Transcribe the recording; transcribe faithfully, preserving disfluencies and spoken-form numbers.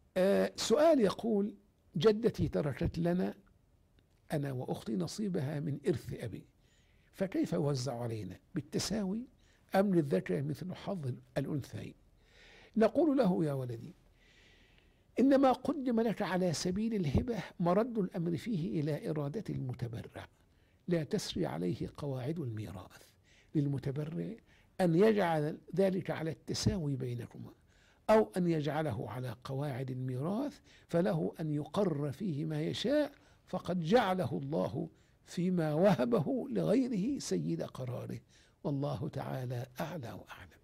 آه سؤال يقول: جدتي تركت لنا أنا وأختي نصيبها من إرث أبي، فكيف يوزع علينا بالتساوي أم للذكر مثل حظ الأنثيين؟ نقول له: يا ولدي، إنما قدم لك على سبيل الهبة مرد الأمر فيه إلى إرادة المتبرع، لا تسري عليه قواعد الميراث. للمتبرع أن يجعل ذلك على التساوي بينكما، أو أن يجعله على قواعد الميراث، فله أن يقر فيه ما يشاء، فقد جعله الله فيما وهبه لغيره سيد قراره. والله تعالى أعلى وأعلم.